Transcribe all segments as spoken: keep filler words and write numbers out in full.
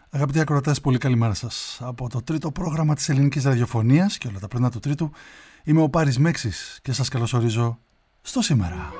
Αγαπητοί ακροατές, πολύ καλημέρα σας. Από το τρίτο πρόγραμμα της ελληνικής ραδιοφωνίας και όλα τα πρωινά του τρίτου, είμαι ο Πάρης Μέξης και σας καλωσορίζω στο σήμερα.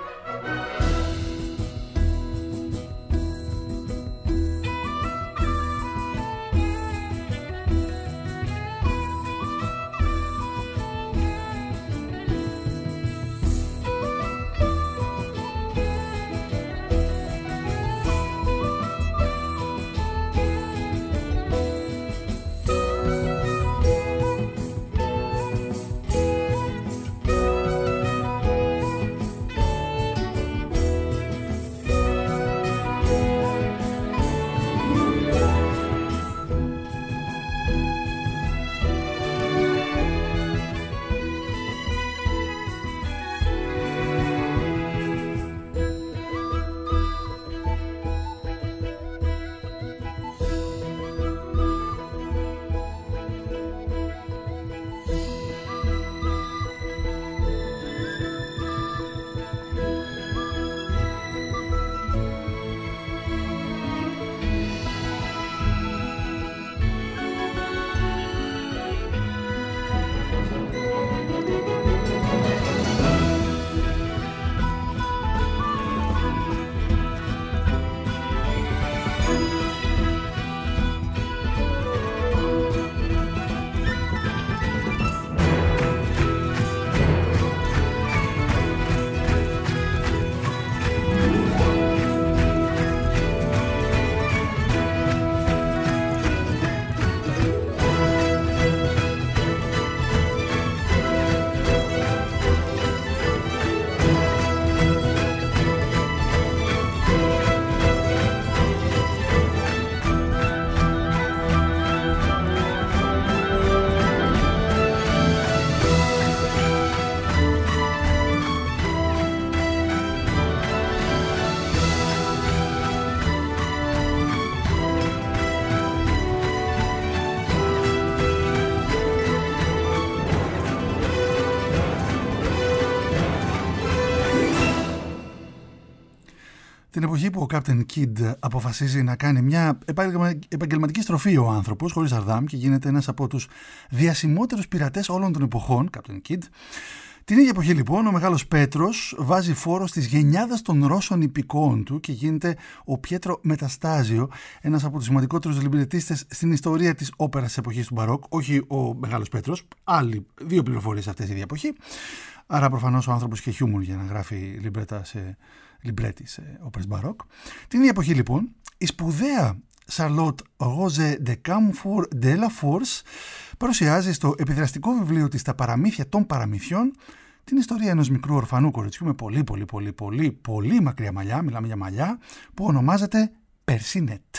Την εποχή που ο Captain Kidd αποφασίζει να κάνει μια επαγγελματική στροφή ο άνθρωπος, χωρίς αρδάμ, και γίνεται ένας από τους διασημότερους πειρατές όλων των εποχών, Captain Kidd. Την ίδια εποχή λοιπόν ο Μεγάλος Πέτρος βάζει φόρο στις γενιάδες των Ρώσων υπηκόων του και γίνεται ο Πιέτρο Μεταστάζιο, ένας από τους σημαντικότερους λιμπρετίστες στην ιστορία της όπερας της εποχής του Μπαρόκ. Όχι ο Μεγάλος Πέτρος, άλλοι δύο πληροφορίες αυτές η ίδια εποχή. Άρα προφανώς ο άνθρωπος είχε χιούμορ για να γράφει λιμπρέτα σε λιμπρέτη σε όπερες Μπαρόκ. Την ίδια εποχή λοιπόν η σπουδαία Charlotte Rose de Camfour de la Force παρουσιάζει στο επιδραστικό βιβλίο της «Τα παραμύθια των παραμυθιών» την ιστορία ενός μικρού ορφανού κοριτσιού με πολύ πολύ πολύ πολύ πολύ μακριά μαλλιά, μιλάμε για μαλλιά, που ονομάζεται Περσίνετ.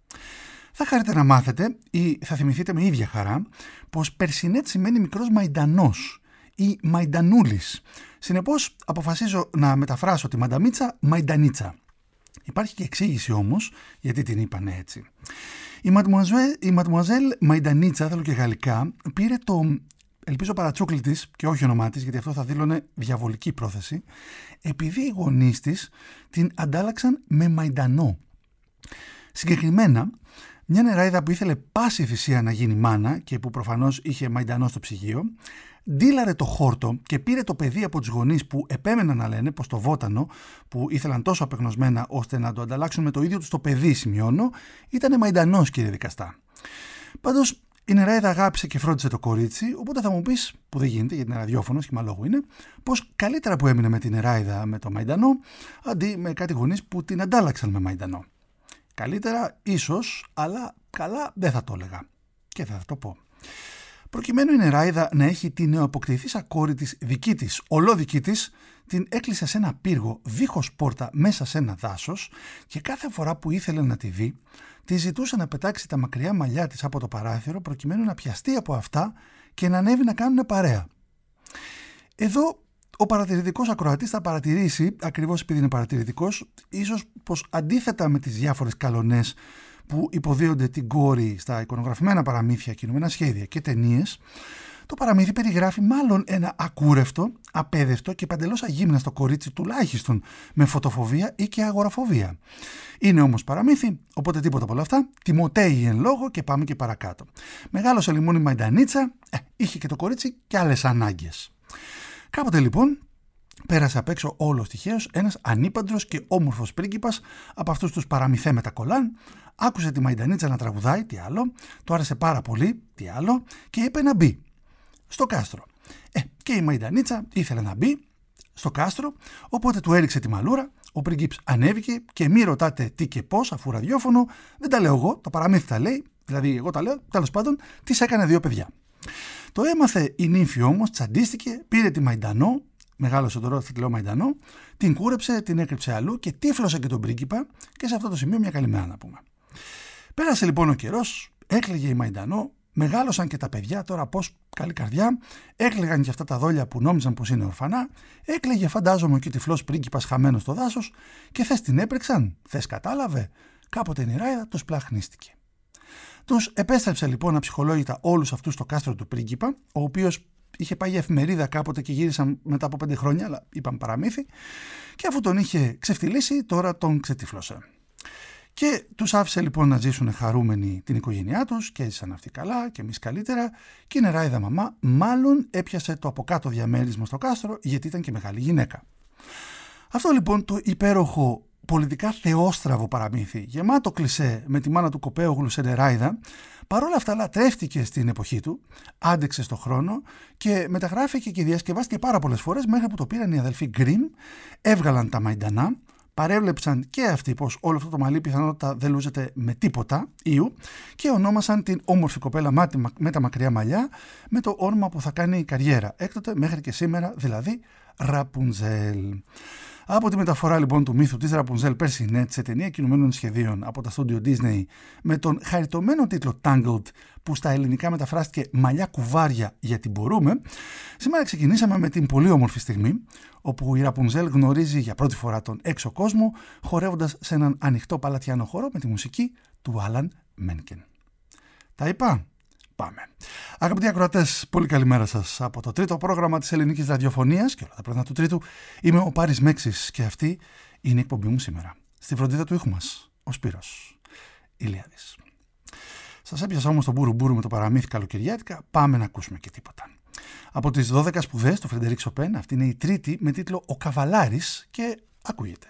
Θα χαρείτε να μάθετε ή θα θυμηθείτε με ίδια χαρά πως Περσίνετ σημαίνει μικρός μαϊντανός ή μαϊντανούλης. Συνεπώς αποφασίζω να μεταφράσω τη μανταμίτσα μαϊντανίτσα. Υπάρχει και εξήγηση όμως γιατί την είπανε έτσι. Η Mademoiselle, η Mademoiselle Μαϊντανίτσα, θέλω και γαλλικά, πήρε το, ελπίζω, παρατσούκλι της και όχι όνομά της, γιατί αυτό θα δήλωνε διαβολική πρόθεση, επειδή οι γονείς της την αντάλλαξαν με μαϊντανό. Συγκεκριμένα, μια νεράιδα που ήθελε πάση θυσία να γίνει μάνα και που προφανώς είχε μαϊντανό στο ψυγείο, ντύλαρε το χόρτο και πήρε το παιδί από τους γονείς που επέμεναν να λένε πως το βότανο, που ήθελαν τόσο απεγνωσμένα ώστε να το ανταλλάξουν με το ίδιο τους το παιδί, σημειώνω, ήταν μαϊντανός, κύριε δικαστά. Πάντως η νεράιδα αγάπησε και φρόντισε το κορίτσι, οπότε θα μου πεις, που δεν γίνεται γιατί είναι ραδιόφωνο, σχήμα λόγου είναι, πως καλύτερα που έμεινε με την νεράιδα με το μαϊντανό, αντί με κάτι γονείς που την αντάλλαξαν με μαϊντανό. Καλύτερα ίσως, αλλά καλά δεν θα το έλεγα. Και θα το πω. Προκειμένου η νεράιδα να έχει την νεοαποκτηθήσα κόρη της δική της, ολόδική της, την έκλεισε σε ένα πύργο δίχως πόρτα μέσα σε ένα δάσος και κάθε φορά που ήθελε να τη δει, τη ζητούσε να πετάξει τα μακριά μαλλιά της από το παράθυρο προκειμένου να πιαστεί από αυτά και να ανέβει να κάνουν παρέα. Εδώ ο παρατηρητικός ακροατής θα παρατηρήσει, ακριβώς επειδή είναι παρατηρητικός, ίσως πως αντίθετα με τις διάφορες καλονές που υποδίονται την κόρη στα εικονογραφημένα παραμύθια, κινούμενα σχέδια και ταινίες, Το παραμύθι περιγράφει μάλλον ένα ακούρευτο, απέδευτο και παντελώς αγύμναστο κορίτσι τουλάχιστον με φωτοφοβία ή και αγοραφοβία. Είναι όμως παραμύθι, οπότε τίποτα από όλα αυτά. Τιμωτέοι εν λόγω και πάμε και παρακάτω. Μεγάλωσε λοιπόν η Μαϊντανίτσα, ε, είχε και το κορίτσι και άλλες ανάγκες. Κάποτε λοιπόν πέρασε απ' έξω όλος τυχαίως ένας ανήπαντρος και όμορφος πρίγκιπας από αυτούς τους παραμυθέ με τα κολάν. Άκουσε τη Μαϊντανίτσα να τραγουδάει, τι άλλο, του άρεσε πάρα πολύ, τι άλλο, και είπε να μπει στο κάστρο. Ε, και η Μαϊντανίτσα ήθελε να μπει στο κάστρο, οπότε του έριξε τη μαλούρα. Ο πρίγκιπς ανέβηκε και μη ρωτάτε τι και πώς, αφού ραδιόφωνο, δεν τα λέω εγώ, το παραμύθι τα λέει, δηλαδή εγώ τα λέω, τέλος πάντων, της έκανε δύο παιδιά. Το έμαθε η νύμφη όμως, τσαντίστηκε, πήρε τη Μαϊντανό, μεγάλωσε το ρόθι, λέω Μαϊντανό, την κούρεψε, την έκρυψε αλλού και τύφλωσε και τον πρίγκιπα, και σε αυτό το σημείο μια καλημέρα να πούμε. Πέρασε λοιπόν ο καιρός, έκλαιγε η Μαϊντανό, μεγάλωσαν και τα παιδιά, τώρα πώς, καλή καρδιά, έκλαιγαν και αυτά τα δόλια που νόμιζαν πως είναι ορφανά, έκλαιγε φαντάζομαι και ο τυφλός πρίγκιπας χαμένος στο δάσος, και θες την έπρεξαν, θες κατάλαβε, κάποτε η Νεράιδα τους πλαχνίστηκε. Τους επέστρεψε λοιπόν αψυχολόγητα όλους αυτούς στο κάστρο του πρίγκιπα, ο οποίος είχε πάει για εφημερίδα κάποτε και γύρισαν μετά από πέντε χρόνια, αλλά είπαν παραμύθι, και αφού τον είχε ξεφτυλίσει, τώρα τον ξετύφλωσε. Και τους άφησε λοιπόν να ζήσουν χαρούμενοι την οικογένειά τους και έζησαν αυτοί καλά και εμείς καλύτερα, και η Νεράιδα μαμά μάλλον έπιασε το από κάτω διαμέρισμα στο κάστρο, γιατί ήταν και μεγάλη γυναίκα. Αυτό λοιπόν το υπέροχο πολιτικά θεόστραβο παραμύθι, γεμάτο κλισέ με τη μάνα του Κοπέογλου σε Νεράιδα, παρόλα αυτά λατρεύτηκε στην εποχή του, άντεξε στο χρόνο και μεταγράφηκε και διασκευάστηκε πάρα πολλές φορές, μέχρι που το πήραν οι αδελφοί Γκριμ, έβγαλαν τα Μαϊντανά, παρέβλεψαν και αυτοί πως όλο αυτό το μαλλί πιθανότητα δεν λούζεται με τίποτα ήου, και ονόμασαν την όμορφη κοπέλα με τα μακριά μαλλιά με το όνομα που θα κάνει η καριέρα έκτοτε μέχρι και σήμερα, δηλαδή Ραπουνζέλ. Από τη μεταφορά λοιπόν του μύθου της Ραπουνζέλ Περσινέτ σε ταινία κινουμένων σχεδίων από τα στούντιο Disney με τον χαριτωμένο τίτλο Tangled, που στα ελληνικά μεταφράστηκε Μαλλιά κουβάρια γιατί μπορούμε, σήμερα ξεκινήσαμε με την πολύ όμορφη στιγμή όπου η Ραπουνζέλ γνωρίζει για πρώτη φορά τον έξω κόσμο, χορεύοντας σε έναν ανοιχτό παλατιάνο χώρο με τη μουσική του Άλαν Μένκεν. Τα είπα? Πάμε. Αγαπητοί ακροατές, πολύ καλημέρα σας από το τρίτο πρόγραμμα της ελληνικής ραδιοφωνίας και όλα τα πρωινά του Τρίτου. Είμαι ο Πάρης Μέξης και αυτή είναι η εκπομπή μου σήμερα. Στη φροντίδα του ήχου μας, ο Σπύρος Ηλιάδης. Σας έπιασα όμως τον μπούρου μπούρου με το παραμύθι καλοκαιριάτικα, πάμε να ακούσουμε και τίποτα. Από τις δώδεκα σπουδές του Φρεντερίκ Σοπέν, αυτή είναι η τρίτη με τίτλο «Ο Καβαλάρης» και ακούγεται.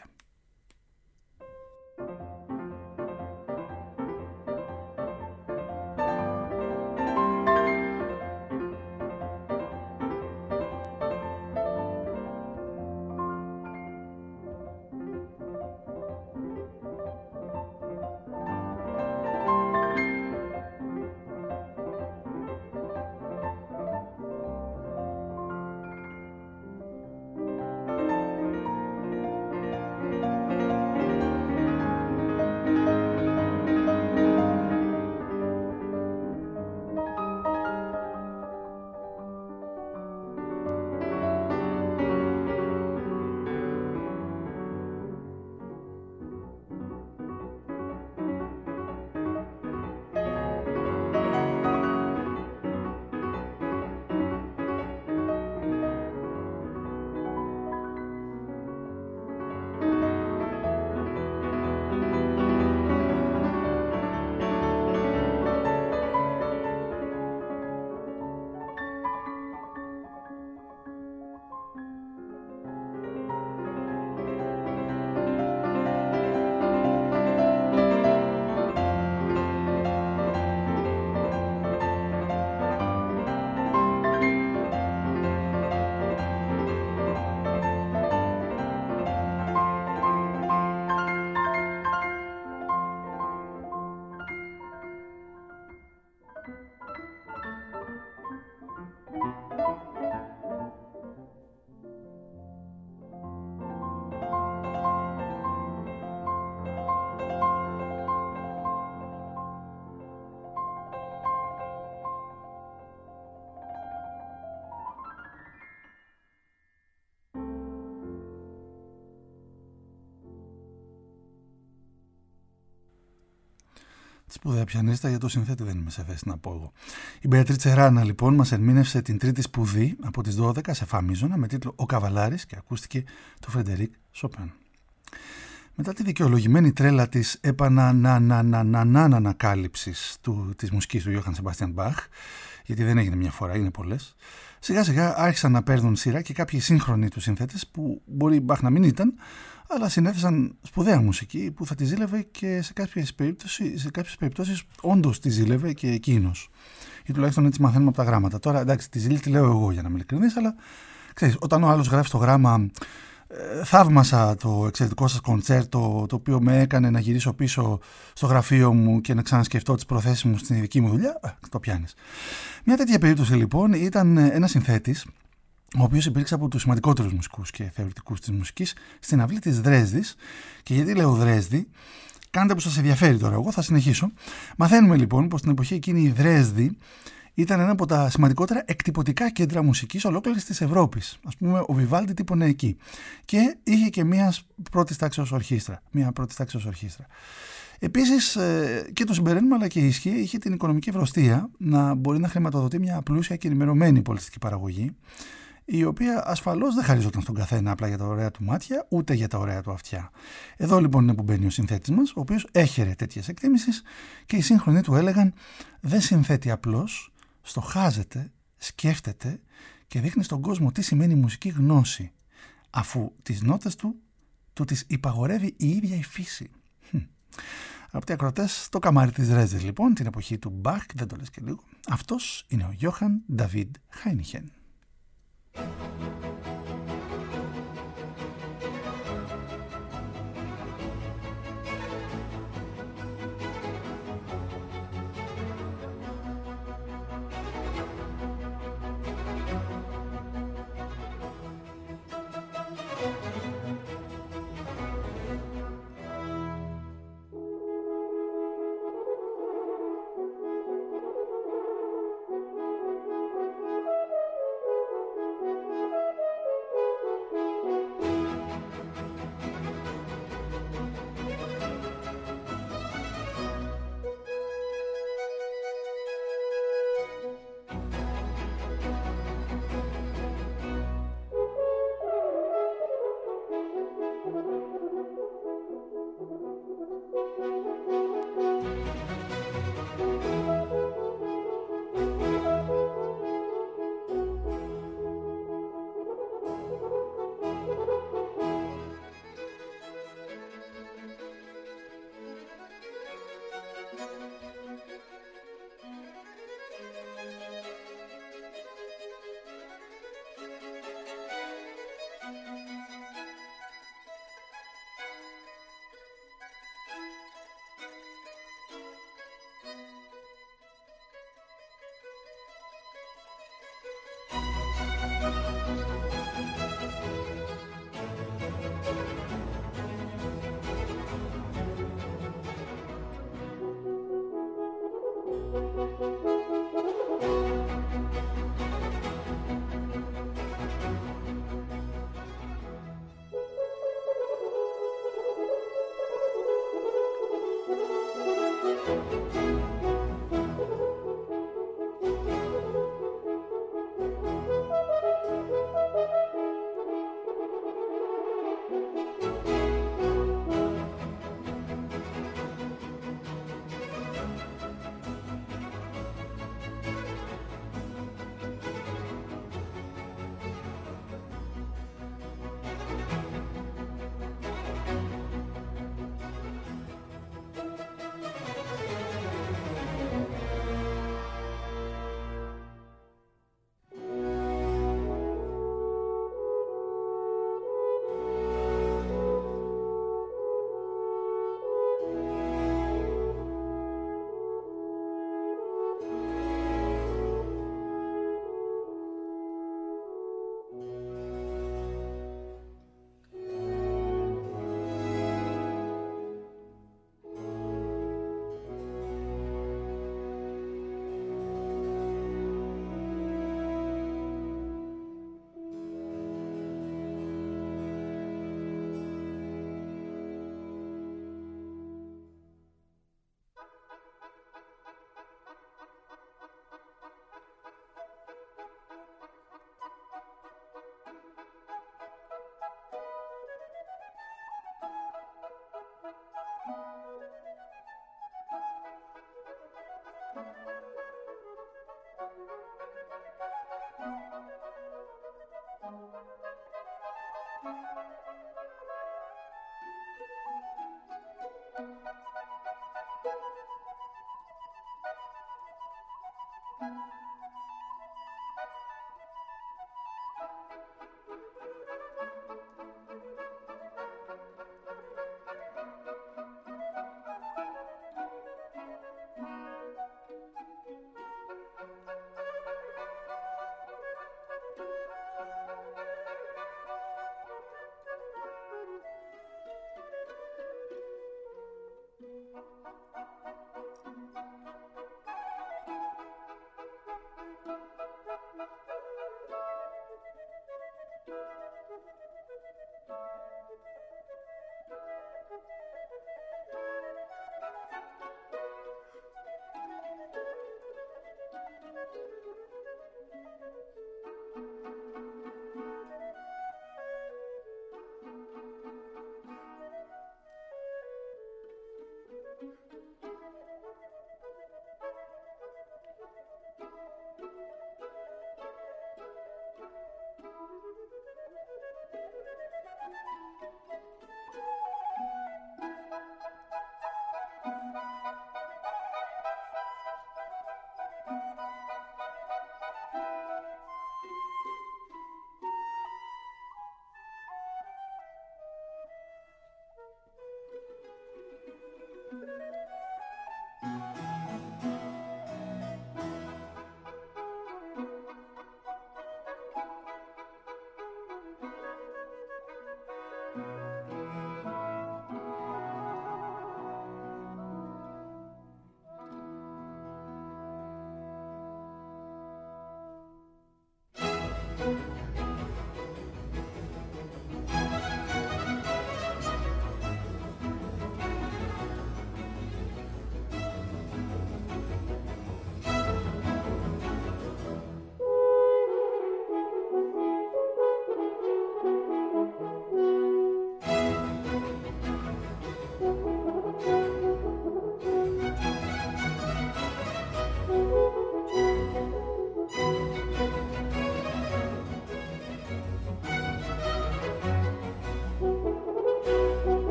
Σπουδαία πιανίστα, για το συνθέτη δεν είμαι σε θέση να πω εγώ. Η Μπεατρίτσε Ράνα λοιπόν μας ερμήνευσε την τρίτη σπουδή από τις δώδεκα σε φα μείζωνα με τίτλο «Ο Καβαλάρης» και ακούστηκε του Φρεντερίκ Σοπέν. Μετά τη δικαιολογημένη τρέλα της επανανανανανανανακάλυψης της μουσικής του Γιώχαν Σεμπάστιαν Μπαχ, γιατί δεν έγινε μια φορά, είναι πολλές, σιγά σιγά άρχισαν να παίρνουν σειρά και κάποιοι σύγχρονοι του συνθέτες που μπορεί Μπαχ να μην ήταν, αλλά συνέθεσαν σπουδαία μουσική που θα τη ζήλευε και σε κάποιες περιπτώσεις, σε κάποιες περιπτώσεις όντως τη ζήλευε και εκείνος. Ή τουλάχιστον έτσι μαθαίνουμε από τα γράμματα. Τώρα εντάξει, τη ζήλη τη λέω εγώ για να είμαι ειλικρινής, αλλά ξέρεις, όταν ο άλλος γράφει το γράμμα ε, θαύμασα το εξαιρετικό σας κοντσέρτο, το οποίο με έκανε να γυρίσω πίσω στο γραφείο μου και να ξανασκεφτώ τις προθέσεις μου στην δική μου δουλειά, ε, το πιάνεις. Μια τέτοια περίπτωση λοιπόν ήταν ένας συνθέτης, ο οποίος υπήρξε από τους σημαντικότερους μουσικούς και θεωρητικούς της μουσικής στην αυλή της Δρέσδης. Και γιατί λέω Δρέσδη, κάντε που σας ενδιαφέρει τώρα, εγώ θα συνεχίσω. Μαθαίνουμε λοιπόν πως την εποχή εκείνη η Δρέσδη ήταν ένα από τα σημαντικότερα εκτυπωτικά κέντρα μουσικής ολόκληρης της Ευρώπης. Ας πούμε, ο Βιβάλντι τύπωνε εκεί. Και είχε και μια πρώτη τάξης ορχήστρα. Μια πρώτη τάξης ορχήστρα. Επίσης, και το συμπεραίνουμε αλλά και ισχύει, είχε την οικονομική ευρωστία να μπορεί να χρηματοδοτεί μια πλούσια και ενημερωμένη πολιτιστική παραγωγή, η οποία ασφαλώς δεν χαριζόταν στον καθένα απλά για τα ωραία του μάτια, ούτε για τα ωραία του αυτιά. Εδώ λοιπόν είναι που μπαίνει ο συνθέτης μας, ο οποίος έχερε τέτοιες εκτίμησεις και οι σύγχρονοι του έλεγαν «Δεν συνθέτει απλώς, στοχάζεται, σκέφτεται και δείχνει στον κόσμο τι σημαίνει μουσική γνώση, αφού τις νότες του, του τις υπαγορεύει η ίδια η φύση». Αγαπητοί ακροατές, το καμάρι της Δρέσδης λοιπόν, την εποχή του Μπαχ, δεν το λες και λίγο, αυτός είναι ο Γιώχαν Νταβίντ Χάινιχεν.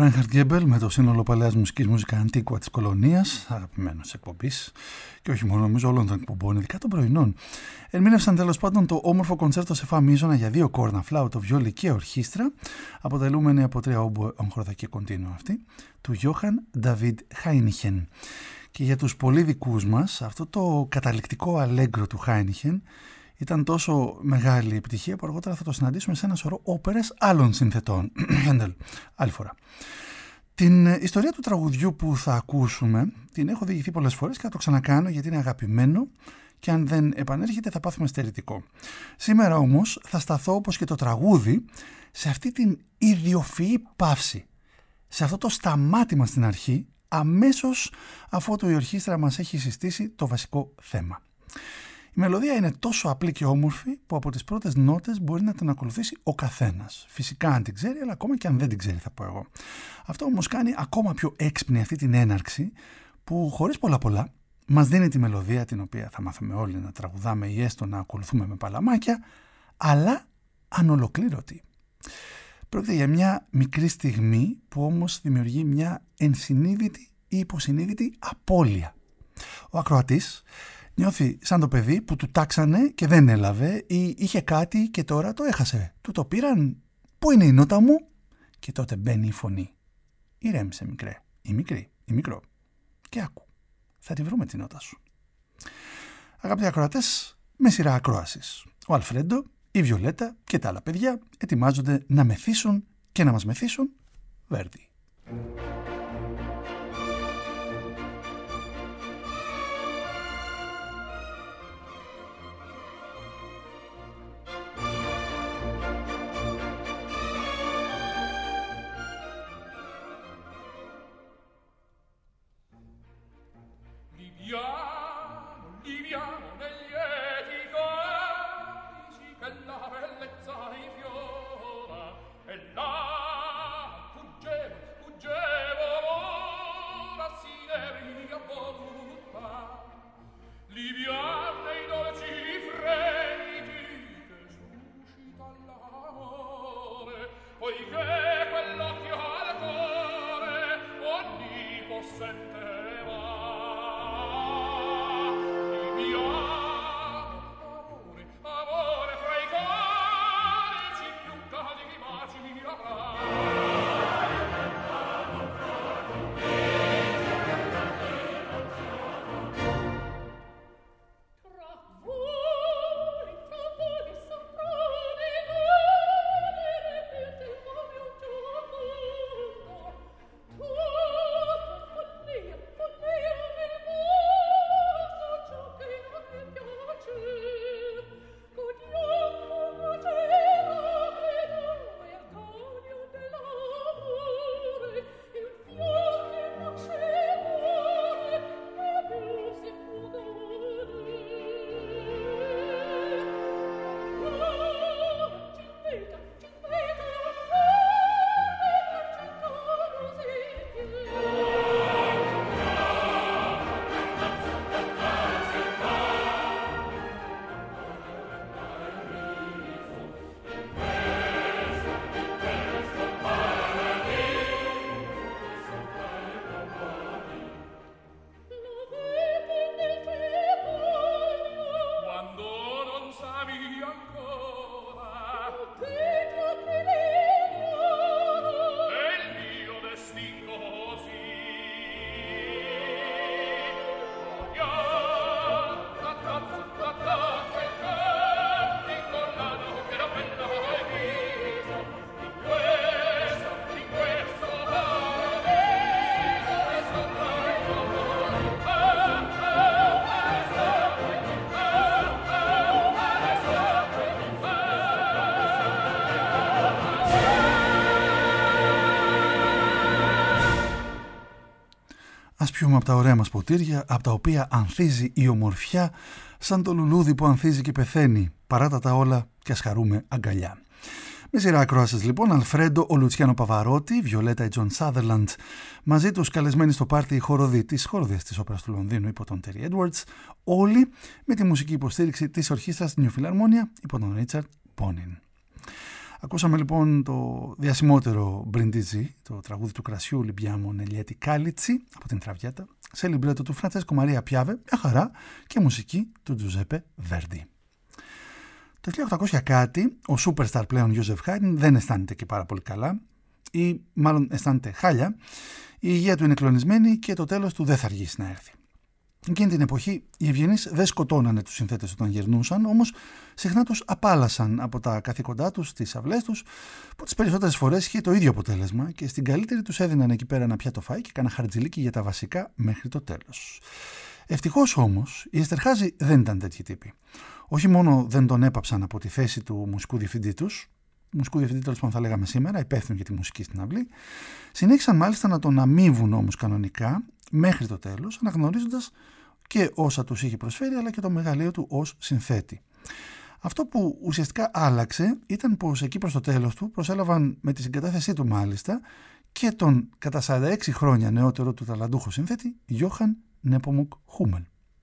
Reinhard Goebel με το σύνολο παλαιάς μουσικής μουσικά αντίκουα της κολονίας, αγαπημένος εκπομπής και όχι μόνο νομίζω όλων των εκπομπών, ειδικά των πρωινών. Ερμήνευσαν τέλος πάντων το όμορφο κοντσέρτο σε φα μείζωνα για δύο κόρνα, φλάουτο, βιόλι και ορχήστρα, αποτελούμενη από τρία όμπο όγχρωτα και κοντίνο αυτή, του Johann David Hainichen. Και για τους πολύ δικούς μας, αυτό το καταληκτικό αλέγκρο του Hainichen ήταν τόσο μεγάλη επιτυχία που αργότερα θα το συναντήσουμε σε ένα σωρό όπερες άλλων συνθετών. Άλλη φορά. Την ιστορία του τραγουδιού που θα ακούσουμε την έχω διηγηθεί πολλές φορές και θα το ξανακάνω γιατί είναι αγαπημένο και αν δεν επανέρχεται θα πάθουμε στερητικό. Σήμερα όμως θα σταθώ όπως και το τραγούδι σε αυτή την ιδιοφυή παύση, σε αυτό το σταμάτημα στην αρχή αμέσως αφότου η ορχήστρα μας έχει συστήσει το βασικό θέμα. Η μελωδία είναι τόσο απλή και όμορφη που από τις πρώτες νότες μπορεί να την ακολουθήσει ο καθένας. Φυσικά αν την ξέρει, αλλά ακόμα και αν δεν την ξέρει θα πω εγώ. Αυτό όμως κάνει ακόμα πιο έξυπνη αυτή την έναρξη που χωρίς πολλά πολλά μας δίνει τη μελωδία την οποία θα μάθουμε όλοι να τραγουδάμε ή έστω να ακολουθούμε με παλαμάκια, αλλά ανολοκλήρωτη. Πρόκειται για μια μικρή στιγμή που όμως δημιουργεί μια ενσυνείδητη ή υποσυνείδητη απώλεια. Ο ακροατής νιώθει σαν το παιδί που του τάξανε και δεν έλαβε ή είχε κάτι και τώρα το έχασε. Του το πήραν, πού είναι η νότα μου? Και τότε μπαίνει η φωνή. Ηρέμησε μικρέ, ή μικρή, ή μικρό. Και άκου, θα τη βρούμε τη νότα σου. Αγαπητοί ακροατές, με σειρά ακρόασης. Ο Αλφρέντο, η Βιολέτα και τα άλλα παιδιά ετοιμάζονται να μεθύσουν και να μας μεθύσουν Βέρντι. Ας πιούμε από τα ωραία μας ποτήρια, από τα οποία ανθίζει η ομορφιά, σαν το λουλούδι που ανθίζει και πεθαίνει. Παράτα τα όλα και ας χαρούμε αγκαλιά. Με σειρά ακρόασης λοιπόν, Αλφρέντο, ο Λουτσιάνο Παβαρότη, Βιολέτα, η Τζον Σάδερλαντ, μαζί τους καλεσμένοι στο πάρτι οι χοροδοί της χοροδίας της όπερας του Λονδίνου υπό τον Τέρι Έντουαρτς, όλοι με τη μουσική υποστήριξη της ορχήστρας Νιου Φιλαρμόνια υπό τον Ρίτσαρντ Μπόνιν. Ακούσαμε λοιπόν το διασημότερο Μπριντίζι, το τραγούδι του κρασιού Λιμπιάμο Νελιέτη Κάλιτσι από την Τραβιέτα, σε λιμπρέτο του Φραντσέσκο Μαρία Πιάβε, μια χαρά, και μουσική του Τζουζέπε Βέρντι. Το χίλια οκτακόσια κάτι, ο superstar πλέον Γιώζεφ Χάιντν δεν αισθάνεται και πάρα πολύ καλά, ή μάλλον αισθάνεται χάλια. Η υγεία του είναι κλονισμένη και το τέλος του δεν θα αργήσει να έρθει. Εκείνη την εποχή οι ευγενείς δεν σκοτώνανε τους συνθέτες όταν γερνούσαν, όμως συχνά τους απάλασαν από τα καθήκοντά τους, τις αυλές τους, που τις περισσότερες φορές είχε το ίδιο αποτέλεσμα και στην καλύτερη τους έδιναν εκεί πέρα ένα πιάτο φάι και κάνα χαρτζηλίκι για τα βασικά μέχρι το τέλος. Ευτυχώς όμως οι Εστερχάζοι δεν ήταν τέτοιοι τύποι. Όχι μόνο δεν τον έπαψαν από τη θέση του μουσικού διευθυντή τους, μουσικού διευθυντή τέλος πάντων θα λέγαμε σήμερα, υπεύθυνο για τη μουσική στην αυλή, συνέχισαν μάλιστα να τον αμείβουν όμως κανονικά μέχρι το τέλος, αναγνωρίζοντας και όσα τους είχε προσφέρει αλλά και το μεγαλείο του ως συνθέτη. Αυτό που ουσιαστικά άλλαξε ήταν πως εκεί προς το τέλος του προσέλαβαν με τη συγκατάθεσή του μάλιστα και τον κατά σαράντα έξι χρόνια νεότερο του ταλαντούχο συνθέτη Γιώχαν Νέπομουκ Χούμελ.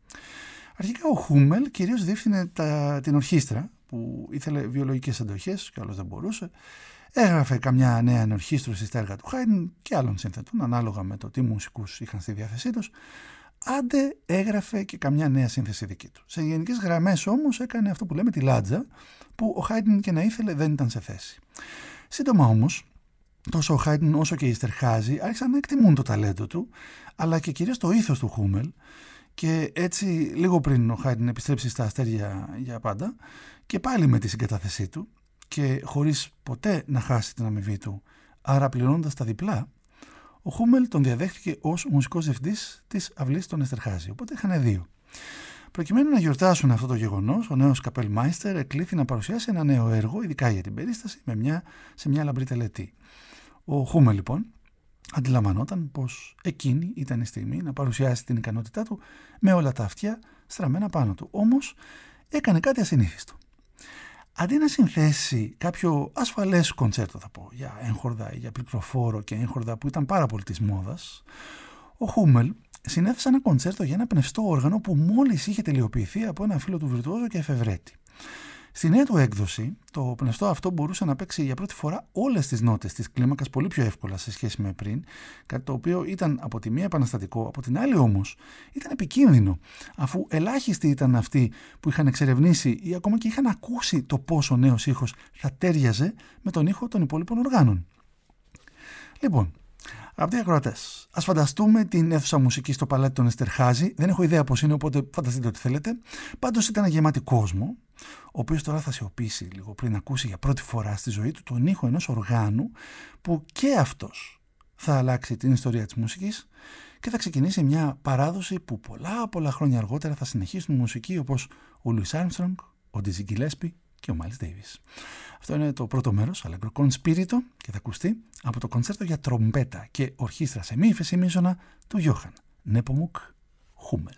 Αρχικά ο Χούμελ κυρίως διεύθυνε τα, την ορχήστρα που ήθελε βιολογικές αντοχές και άλλος δεν μπορούσε. Έγραφε καμιά νέα ενορχήστρωση στα έργα του Χάιντν και άλλων συνθετών ανάλογα με το τι μουσικούς είχαν στη διάθεσή τους. Άντε έγραφε και καμιά νέα σύνθεση δική του. Σε γενικές γραμμές όμως έκανε αυτό που λέμε τη λάτζα, που ο Χάιντν και να ήθελε δεν ήταν σε θέση. Σύντομα όμως, τόσο ο Χάιντν όσο και οι Εστερχάζοι άρχισαν να εκτιμούν το ταλέντο του, αλλά και κυρίως το ήθος του Χούμελ, και έτσι λίγο πριν ο Χάιντν επιστρέψει στα αστέρια για πάντα και πάλι με τη συγκατάθεσή του και χωρίς ποτέ να χάσει την αμοιβή του, άρα πληρώνοντας τα διπλά, ο Χούμελ τον διαδέχτηκε ως μουσικός διευθυντής της αυλής των Εστερχάζη, οπότε είχαν δύο. Προκειμένου να γιορτάσουν αυτό το γεγονός, ο νέος Καπέλμάιστερ εκλήθη να παρουσιάσει ένα νέο έργο, ειδικά για την περίσταση, με μια, σε μια λαμπρή τελετή. Ο Χούμελ λοιπόν αντιλαμβανόταν πως εκείνη ήταν η στιγμή να παρουσιάσει την ικανότητά του με όλα τα αυτιά στραμμένα πάνω του. Όμως έκανε κάτι ασυνήθιστο. Αντί να συνθέσει κάποιο ασφαλές κοντσέρτο, θα πω, για έγχορδα ή για πληκτροφόρο και έγχορδα που ήταν πάρα πολύ της μόδας, ο Χούμελ συνέθεσε ένα κοντσέρτο για ένα πνευστό όργανο που μόλις είχε τελειοποιηθεί από ένα φίλο του βιρτουόζο και εφευρέτη. Στη νέα του έκδοση, το πνευστό αυτό μπορούσε να παίξει για πρώτη φορά όλες τις νότες της κλίμακας πολύ πιο εύκολα σε σχέση με πριν, κάτι το οποίο ήταν από τη μία επαναστατικό, από την άλλη όμως ήταν επικίνδυνο, αφού ελάχιστοι ήταν αυτοί που είχαν εξερευνήσει ή ακόμα και είχαν ακούσει το πόσο ο νέος ήχος θα τέριαζε με τον ήχο των υπόλοιπων οργάνων. Λοιπόν, αγαπητοί ακροατές, ας φανταστούμε την αίθουσα μουσική στο παλάτι των Εστερχάζη. Δεν έχω ιδέα πώς είναι, οπότε φανταστείτε ό,τι θέλετε. Πάντως ήταν γεμάτη κόσμο, ο οποίος τώρα θα σιωπήσει λίγο πριν ακούσει για πρώτη φορά στη ζωή του τον ήχο ενός οργάνου που και αυτός θα αλλάξει την ιστορία της μουσικής και θα ξεκινήσει μια παράδοση που πολλά πολλά χρόνια αργότερα θα συνεχίσουν μουσική όπως ο Λουίς Άρμστρονγκ, ο Ντίζι Γκιλέσπι και ο Μάιλς Ντέιβις. Αυτό είναι το πρώτο μέρος, Allegro con Spirito, και θα ακουστεί από το κονσέρτο για τρομπέτα και ορχήστρα σε μη ύφεση μείζωνα του Γιώχαν Νέπομουκ Χούμελ.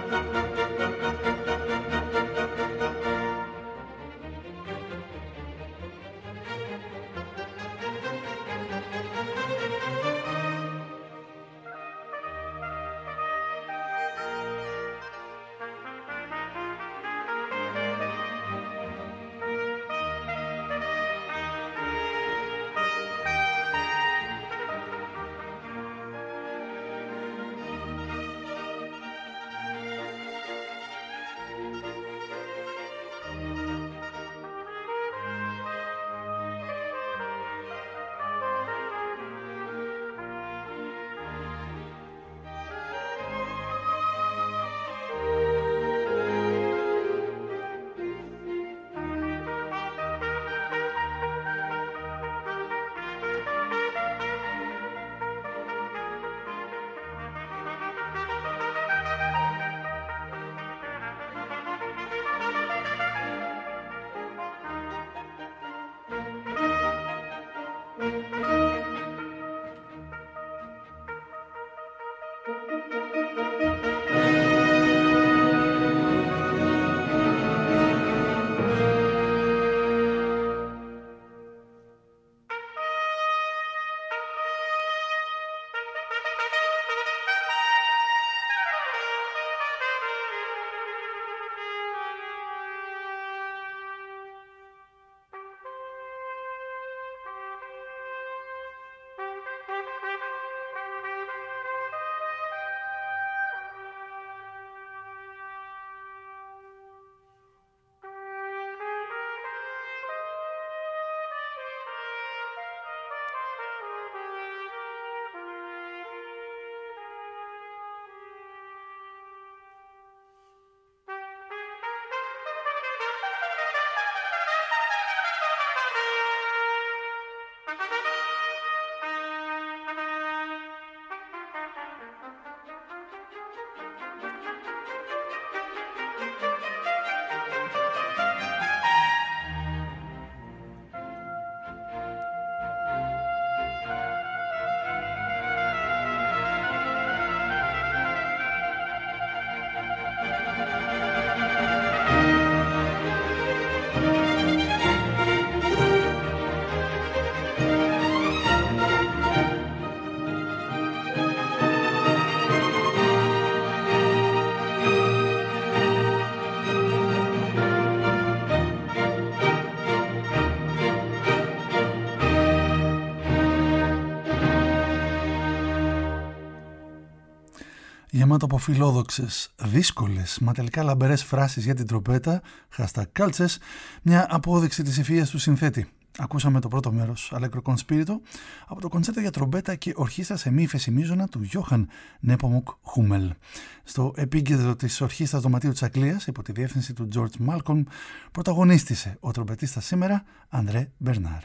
Γεμάτο από φιλόδοξες, δύσκολες, μα τελικά λαμπερές φράσεις για την τρομπέτα, hashtag κάλτσες, μια απόδειξη της ευφυΐας του συνθέτη. Ακούσαμε το πρώτο μέρος, Allegro con Spirito, από το κοντσέρτο για τρομπέτα και ορχήστρα σε μη ύφεση του Johann Nepomuk Hummel. Στο επίκεντρο της ορχήστρας Δωματίου της Αγγλίας, υπό τη διεύθυνση του George Malcolm, πρωταγωνίστησε ο τρομπετίστας σήμερα, André Bernard.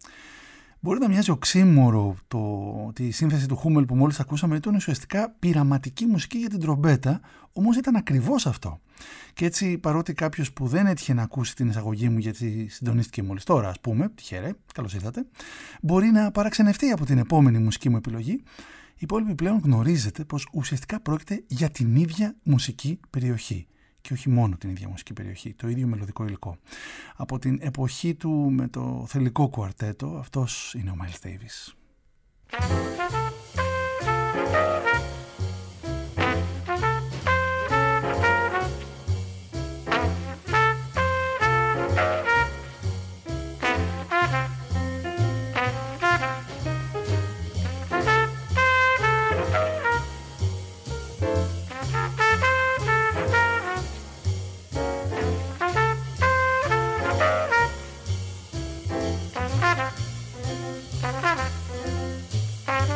Μπορεί να μοιάζει οξύμορο το ότι η σύνθεση του Χούμελ που μόλις ακούσαμε ήταν ουσιαστικά πειραματική μουσική για την τρομπέτα, όμως ήταν ακριβώς αυτό. Και έτσι, παρότι κάποιος που δεν έτυχε να ακούσει την εισαγωγή μου, γιατί συντονίστηκε μόλις τώρα, ας πούμε, τυχαίρε, καλώς ήρθατε, μπορεί να παραξενευτεί από την επόμενη μουσική μου επιλογή, οι υπόλοιποι πλέον γνωρίζετε πως ουσιαστικά πρόκειται για την ίδια μουσική περιοχή. Και όχι μόνο την ίδια μουσική περιοχή, το ίδιο μελωδικό υλικό. Από την εποχή του με το θελικό κουαρτέτο, αυτός είναι ο Miles Davis. Bye.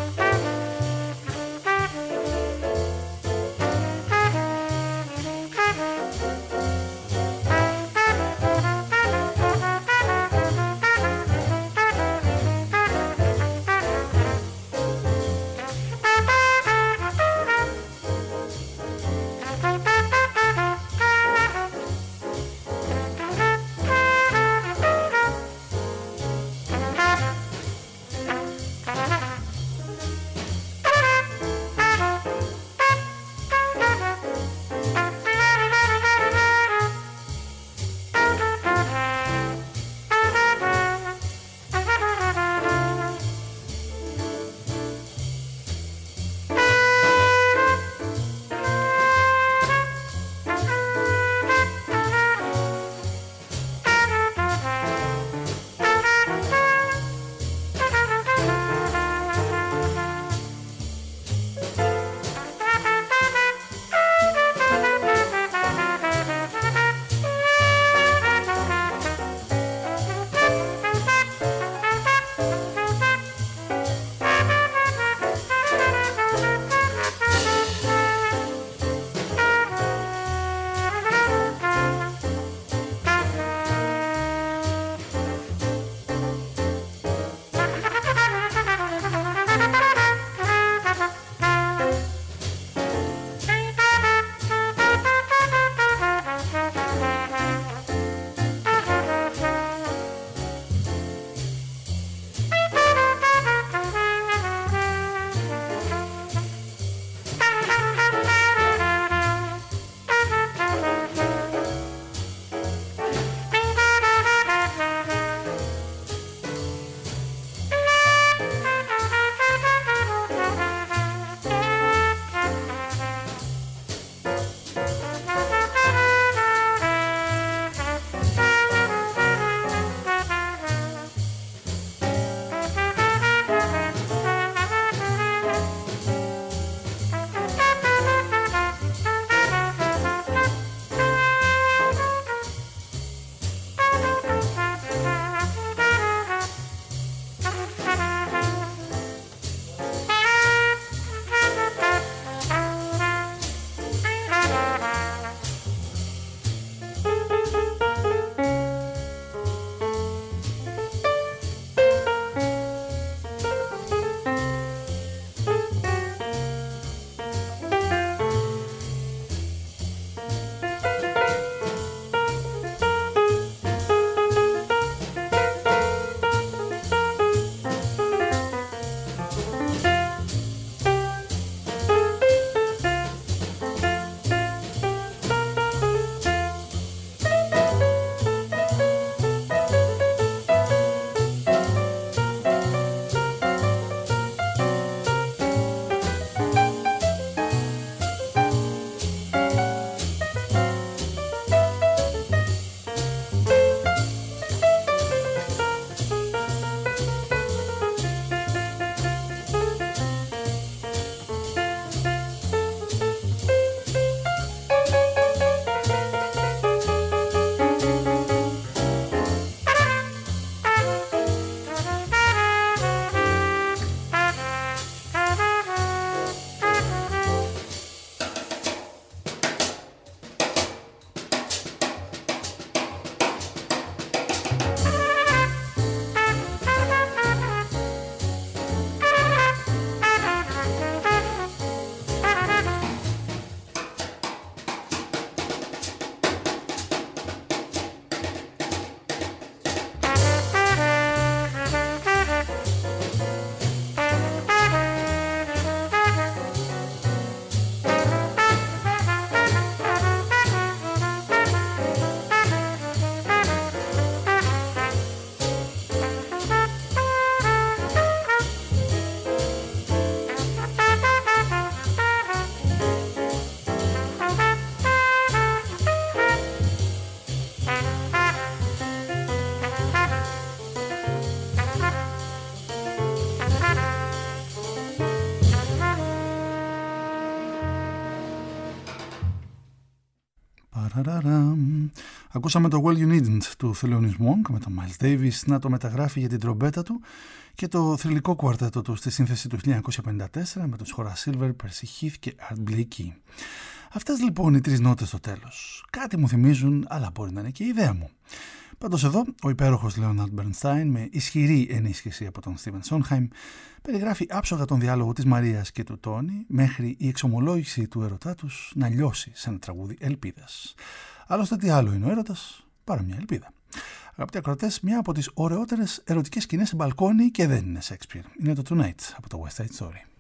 Ακούσαμε το Well You Needn't του Thelonious Monk με τον Miles Davis να το μεταγράφει για την τρομπέτα του και το θρυλικό κουαρτέτο του στη σύνθεση του χίλια εννιακόσια πενήντα τέσσερα με τους Horace Silver, Percy Heath και Art Blakey. Αυτές λοιπόν οι τρεις νότες στο τέλος. Κάτι μου θυμίζουν, αλλά μπορεί να είναι και η ιδέα μου. Πάντως εδώ, ο υπέροχος Leonard Bernstein με ισχυρή ενίσχυση από τον Stephen Sondheim περιγράφει άψογα τον διάλογο της Μαρίας και του Τόνι μέχρι η εξομολόγηση του ερωτά τους να λιώσει σε ένα τραγούδι ελπίδας. Άλλωστε τι άλλο είναι ο έρωτας παρά μια ελπίδα. Αγαπητοί ακροατές, μια από τις ωραιότερες ερωτικές σκηνές σε μπαλκόνι και δεν είναι Shakespeare. Είναι το Tonight από το West Side Story.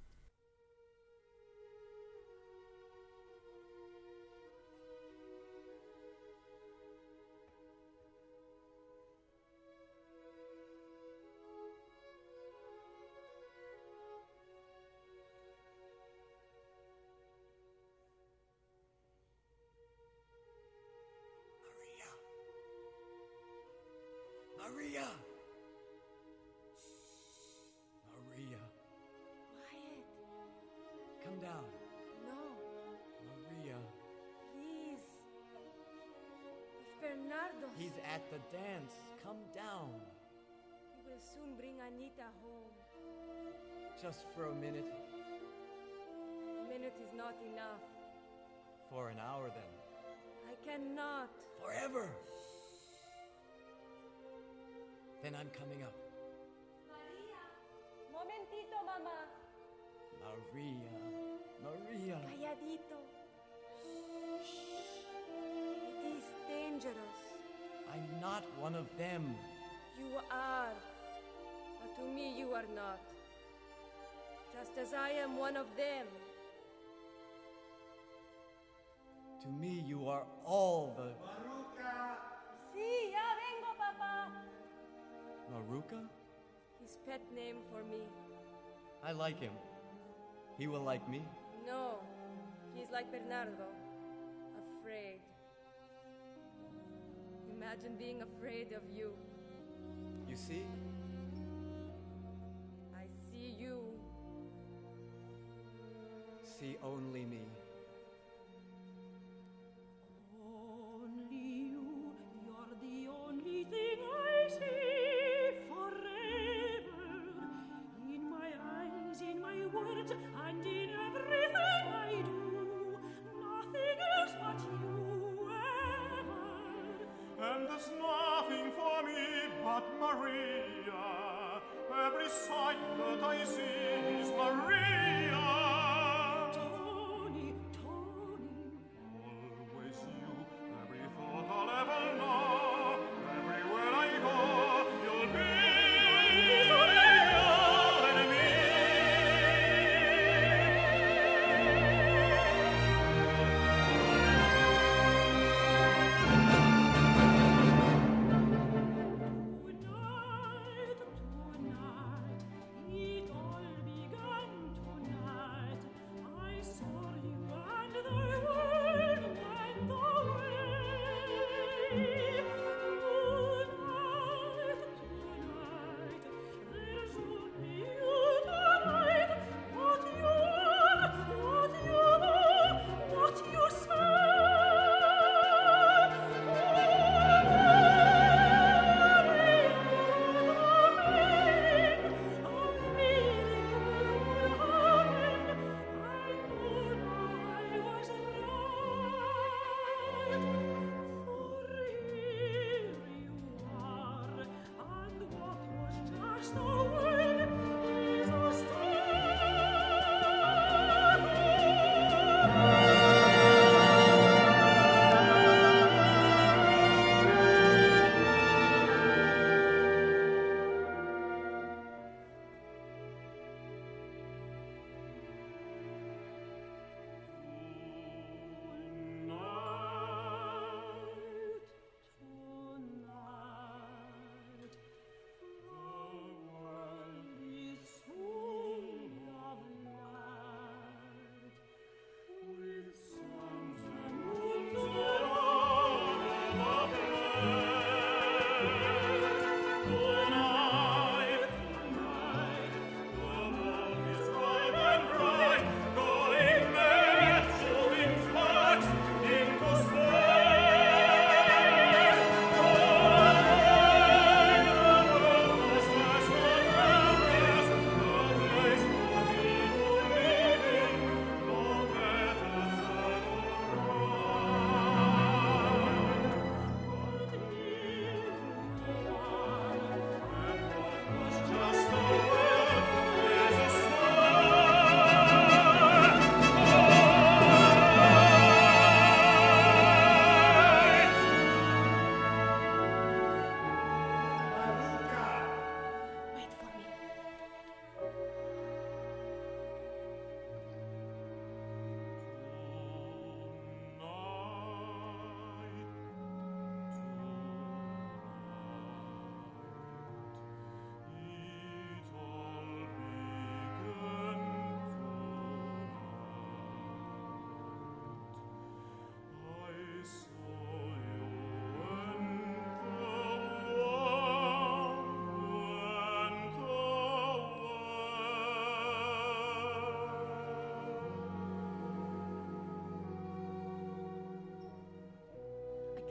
Maria! Maria! Wyatt! Come down. No, Maria. please. It's Bernardo. He's at the dance. Come down. He will soon bring Anita home. Just for a minute. A minute is not enough. For an hour then. I cannot. Forever! Then I'm coming up. Maria! Momentito, mamá. Maria. Maria. Calladito. It is dangerous. I'm not one of them. You are. But to me you are not. Just as I am one of them. To me you are all the... Maruca! Sí, ya vengo, papá. Maruca? His pet name for me. I like him. He will like me. No, he's like Bernardo. Afraid. Imagine being afraid of you. You see? I see you. See only me. Only you, you're the only thing I see. Words and in everything I do, nothing else but you ever. And there's nothing for me but Maria. Every sight that I see is Maria. Tony, Tony. Always you, every thought I'll ever know. Everywhere I go, you'll be.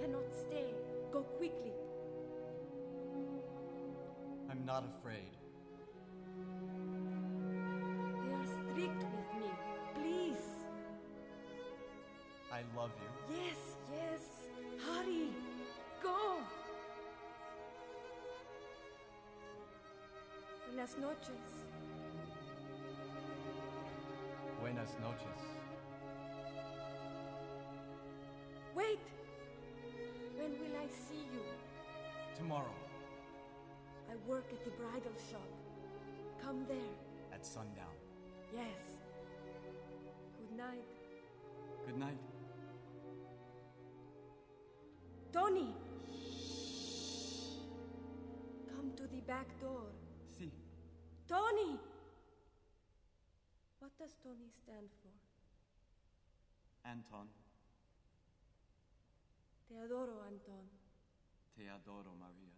cannot stay. Go quickly. I'm not afraid. They are strict with me. Please. I love you. Yes, yes. Hurry. Go. Buenas noches. Buenas noches. Wait. When will I see you? Tomorrow. I work at the bridal shop. Come there. At sundown. Yes. Good night. Good night. Tony! Come to the back door. Si. Tony! What does Tony stand for? Anton. Te adoro, Anton. Te adoro, Maria.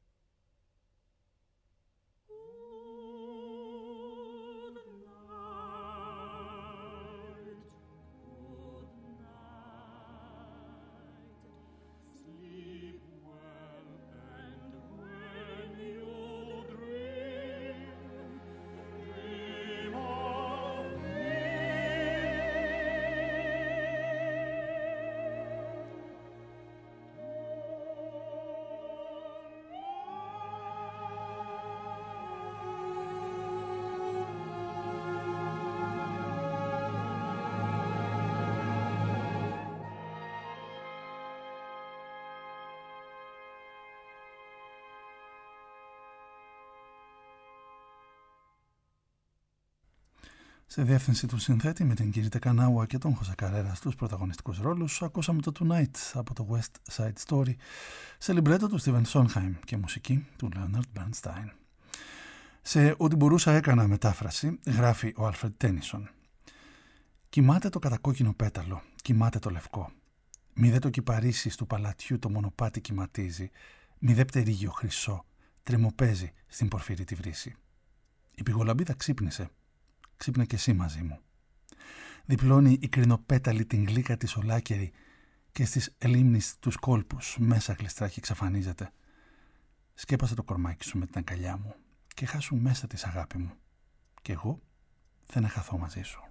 Σε διεύθυνση του συνθέτη με την Κίριτα Κανάουα και τον Χωσέ Καρέρα στους πρωταγωνιστικούς ρόλους, ακούσαμε το Tonight από το West Side Story, σε λιμπρέτο του Στίβεν Σόνχαϊμ και μουσική του Λέοναρντ Μπέρνστάιν. Σε «Ό,τι μπορούσα έκανα» μετάφραση γράφει ο Άλφρεντ Τένισον. «Κοιμάται το κατακόκκινο πέταλο, κοιμάται το λευκό. Μη δε το κυπαρίσεις του παλατιού το μονοπάτι κυματίζει, μη δε πτερίγιο χρυσό, τρεμοπαίζει στην πορφυρή τη βρύση. Η πηγολαμπίδα ξύπνησε. Ξύπνα και εσύ μαζί μου. Διπλώνει η κρινοπέταλη την γλύκα της ολάκερη και στις ελίμνης τους κόλπους μέσα κλειστρά και εξαφανίζεται. Σκέπασε το κορμάκι σου με την αγκαλιά μου και χάσου μέσα της αγάπη μου. Κι εγώ δεν χαθώ μαζί σου.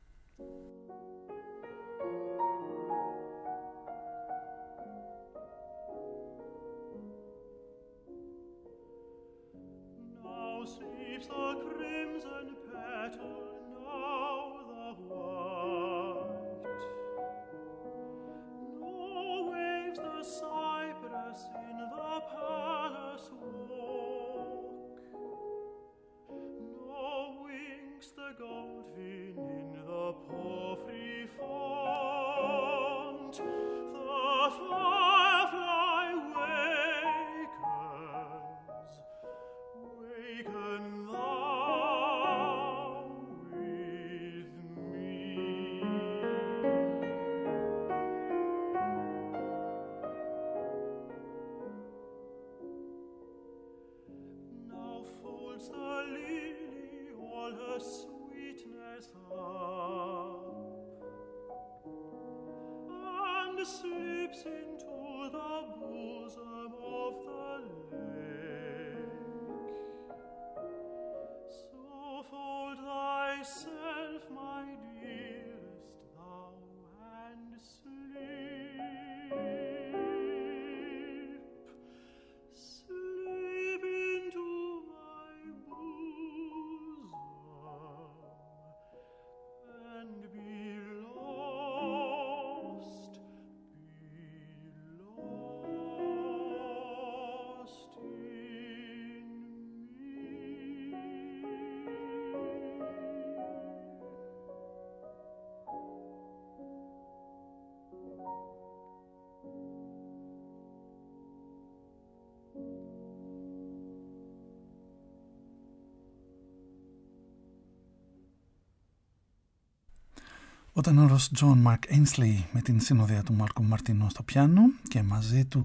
Ο τενόρος John Mark Ainsley με την συνοδεία του Μάλκομ Μαρτίνο στο πιάνο και μαζί του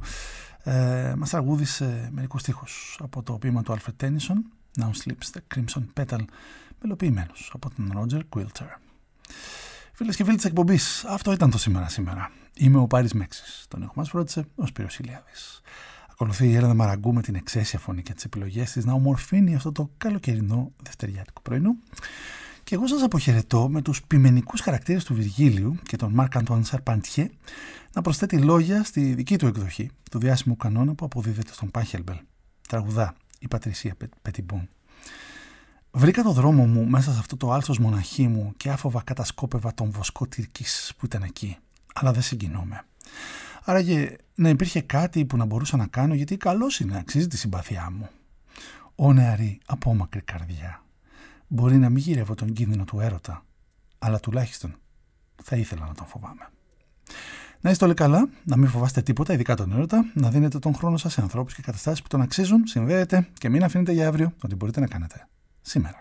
ε, μας τραγούδισε μερικούς στίχους από το ποίημα του Alfred Tennyson Now Sleeps the Crimson Petal, μελοποιημένος από τον Roger Quilter. Φίλες και φίλοι της εκπομπής, αυτό ήταν το σήμερα σήμερα. Είμαι ο Πάρης Μέξης. Τον ήχο μας φρόντισε ο Σπύρος Ηλιάδης. Ακολουθεί η Έλενα Μαραγκού με την εξαίσια φωνή και τις επιλογές της να ομορφύνει αυτό το καλοκαιρινό δευτεριάτικο πρωινό. Και εγώ σας αποχαιρετώ με τους ποιμενικούς χαρακτήρες του Βυργίλιου και τον Μάρκ Αντουάν Σαρπαντιέ να προσθέτει λόγια στη δική του εκδοχή του διάσημου κανόνα που αποδίδεται στον Πάχελμπελ. Τραγουδά η Πατρισία Πετιμπόν. Βρήκα το δρόμο μου μέσα σε αυτό το άλσος μοναχή μου και άφοβα κατασκόπευα τον βοσκό Τυρκής που ήταν εκεί, αλλά δεν συγκινόμαι. Άραγε να υπήρχε κάτι που να μπορούσα να κάνω, γιατί καλώς είναι, αξίζει τη συμπαθιά μου. Ω νεαρή απόμακρη καρδιά, μπορεί να μην γυρεύω τον κίνδυνο του έρωτα, αλλά τουλάχιστον θα ήθελα να τον φοβάμαι. Να είστε όλοι καλά, να μην φοβάστε τίποτα, ειδικά τον έρωτα, να δίνετε τον χρόνο σας σε ανθρώπους και καταστάσεις που τον αξίζουν, συνδέετε και μην αφήνετε για αύριο ότι μπορείτε να κάνετε σήμερα.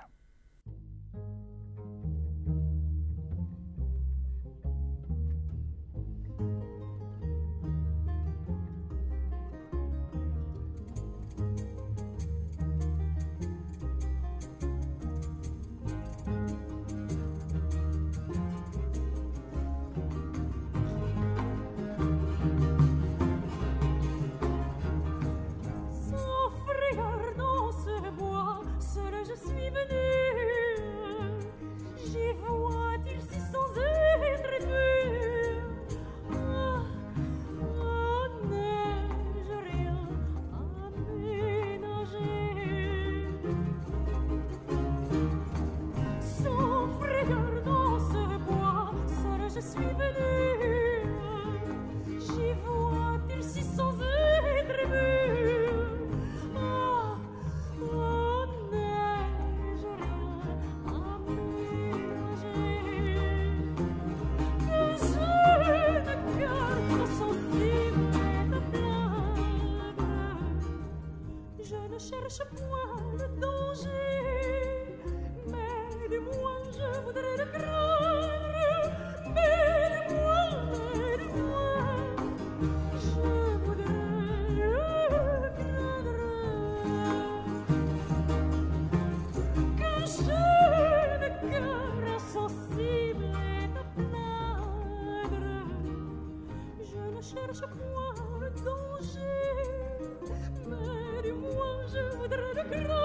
cherche point le danger, mais du moins je voudrais le craindre.